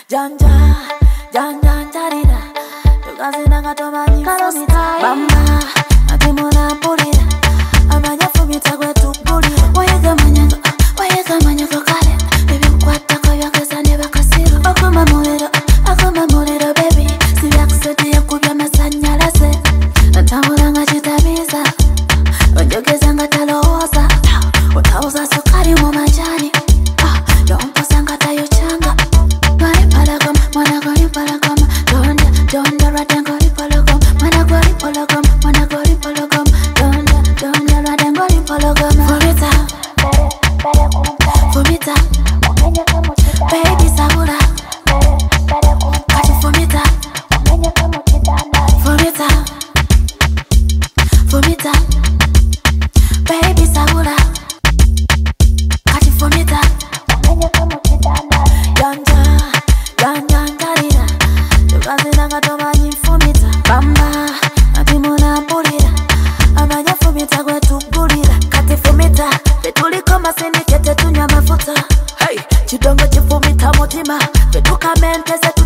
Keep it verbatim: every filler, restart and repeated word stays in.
Janja, janja, jarida. Tukazina katomani fumita. Bamba, atimona pulida. Amanya fumita kwetu pulida. Wayega manyago, wayega manyago kale. Baby mkwata koyo kesa neba kasiro. Okuma muliro, okuma muliro baby. Sibi akuseti ya kubya masanyalase. Natamula nga chitabiza. Onjogeza nga taloza. Utauza sukari mu majani. Yomposa nga tayo changa. Gari palagom, mwana gari palagom. Donda, donda rada gari palagom. Mwana gari palagom, mwana gari palagom. Donda, donda rada gari palagom. Fumita, fumita, baby sabura. Kati fumita, fumita, fumita, baby sabura. Kati fumita. Janja, janja, jarida. Tukazina katomani fumita. Bamba, atimuna pulida. Amanya fumita kwetu pulida. Kati fumita, petuliko masini kete tunya mafuta. Hey, chidongo chifumita mutima. Petuka mentese